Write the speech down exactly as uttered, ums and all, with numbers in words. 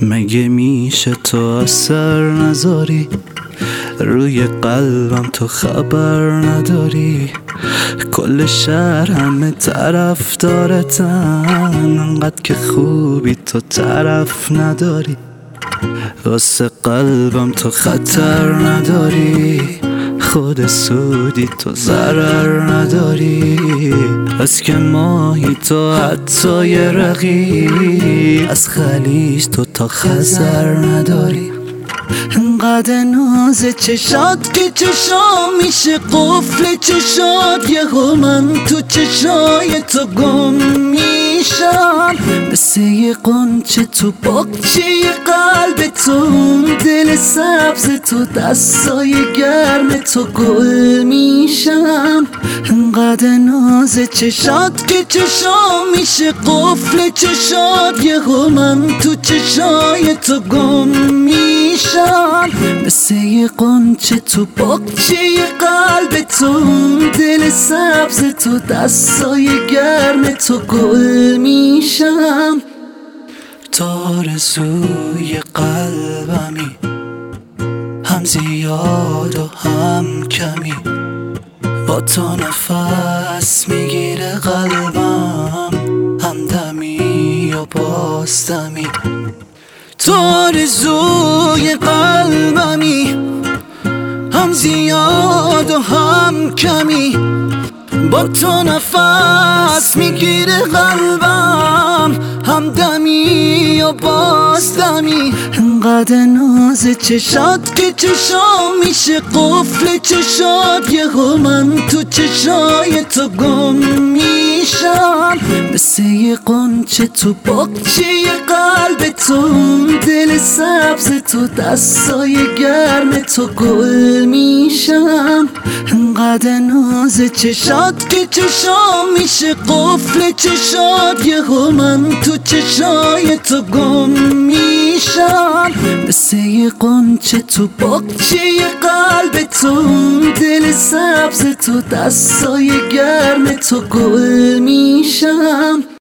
مگه میشه تو اثر نذاری روی قلبم، تو خبر نداری کل شهر همه طرف دارتن، انقدر که خوبی تو طرف نداری، واسه قلبم تو خطر نداری، خود سودی تو ضرر نداری، از که ماهی تو حتی یه رقی، از خلیج تو تا خزر نداری، انقدر ناز چشات که چشام میشه قفل چشات، یهو من تو چشای تو گم میشم، مثل یه قنچه تو باغچه قلب تو، اون دل سبز تو دستای گرم تو گل میشم، انقدر ناز چشات که چشام میشه قفل چشات، یهو من تو چشای تو گم میشم، مثل یه قنچه تو باغچه قلب تو، اون دل سبز تو دستای گرم تو گل میشم، تو آرزوی قلبمی، هم زیاد و هم کمی، با تو نفس میگیره قلبم، هم دمی و باز دمی، تو آرزوی قلبمی، هم زیاد و هم کمی، با تو نفس میگیره قلبم، هم دمی و باز دمی، انقدر ناز چشات که چشام میشه قفل چشات، یهو من تو چشای تو گم میشم، مثل یه قنچه تو باغچه قلب تو، اون دل سبز تو دستای گرم تو گل میشم، انقدر ناز چشات که چشام میشه قفل چشات، یهو من تو چشای تو گم میشم، مثل یه قنچه تو باغچه قلب تو، اون دل سبز تو دستای گرم تو گل میشم.